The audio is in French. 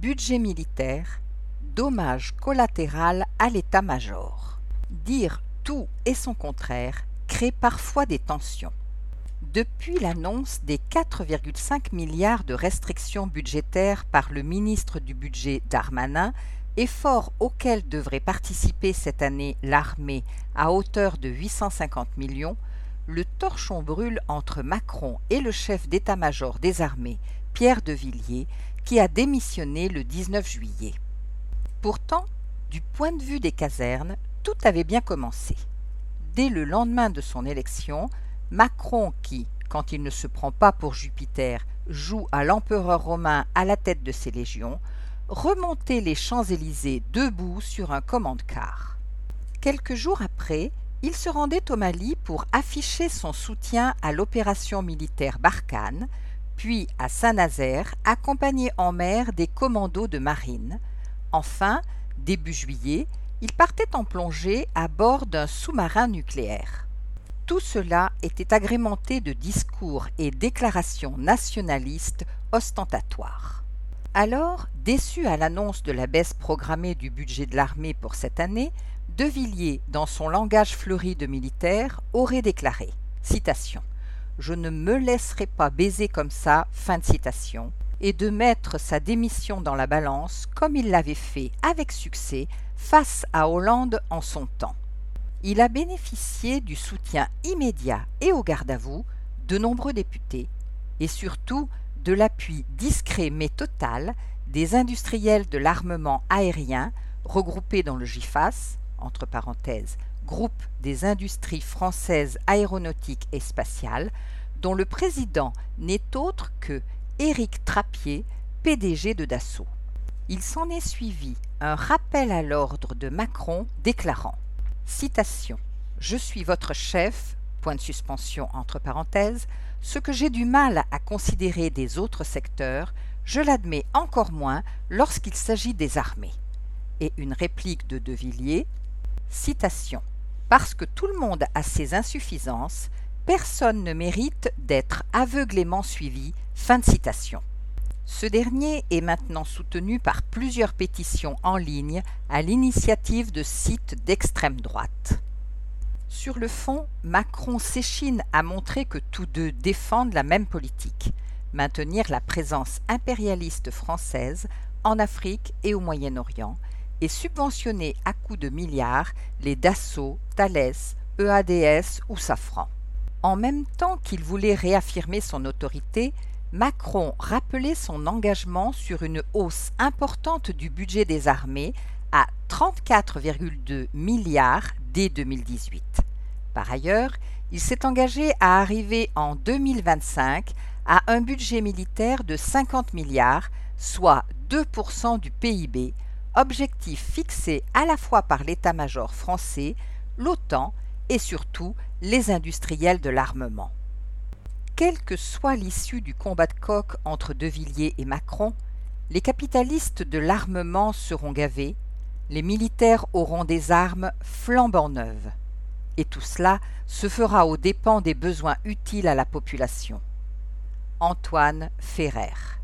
Budget militaire, dommage collatéral à l'état-major. Dire tout et son contraire crée parfois des tensions. Depuis l'annonce des 4,5 milliards de restrictions budgétaires par le ministre du Budget Darmanin, effort auquel devrait participer cette année l'armée à hauteur de 850 millions, le torchon brûle entre Macron et le chef d'état-major des armées, Pierre de Villiers, qui a démissionné le 19 juillet. Pourtant, du point de vue des casernes, tout avait bien commencé. Dès le lendemain de son élection, Macron qui, quand il ne se prend pas pour Jupiter, joue à l'empereur romain à la tête de ses légions, remontait les Champs-Élysées debout sur un commande-car. Quelques jours après, il se rendait au Mali pour afficher son soutien à l'opération militaire Barkhane, puis à Saint-Nazaire, accompagné en mer des commandos de marine. Enfin, début juillet, il partait en plongée à bord d'un sous-marin nucléaire. Tout cela était agrémenté de discours et déclarations nationalistes ostentatoires. Alors, déçu à l'annonce de la baisse programmée du budget de l'armée pour cette année, De Villiers, dans son langage fleuri de militaire, aurait déclaré, citation, « Je ne me laisserai pas baiser comme ça », fin de citation, et de mettre sa démission dans la balance comme il l'avait fait avec succès face à Hollande en son temps. Il a bénéficié du soutien immédiat et au garde-à-vous de nombreux députés et surtout de l'appui discret mais total des industriels de l'armement aérien regroupés dans le GIFAS, entre parenthèses, Groupe des industries françaises aéronautiques et spatiales, dont le président n'est autre que Éric Trappier, PDG de Dassault. Il s'en est suivi un rappel à l'ordre de Macron déclarant, citation, « Je suis votre chef, point de suspension entre parenthèses, ce que j'ai du mal à considérer des autres secteurs, je l'admets encore moins lorsqu'il s'agit des armées. » Et une réplique de De Villiers, citation, « Parce que tout le monde a ses insuffisances, personne ne mérite d'être aveuglément suivi. » Fin de citation. Ce dernier est maintenant soutenu par plusieurs pétitions en ligne à l'initiative de sites d'extrême droite. Sur le fond, Macron s'échine à montrer que tous deux défendent la même politique, maintenir la présence impérialiste française en Afrique et au Moyen-Orient et subventionner à coups de milliards les Dassault, Thales, EADS ou Safran. En même temps qu'il voulait réaffirmer son autorité, Macron rappelait son engagement sur une hausse importante du budget des armées à 34,2 milliards dès 2018. Par ailleurs, il s'est engagé à arriver en 2025 à un budget militaire de 50 milliards, soit 2% du PIB, objectif fixé à la fois par l'état-major français, l'OTAN et surtout les industriels de l'armement. Quelle que soit l'issue du combat de coq entre De Villiers et Macron, les capitalistes de l'armement seront gavés, les militaires auront des armes flambant neuves. Et tout cela se fera aux dépens des besoins utiles à la population. Antoine Ferrer.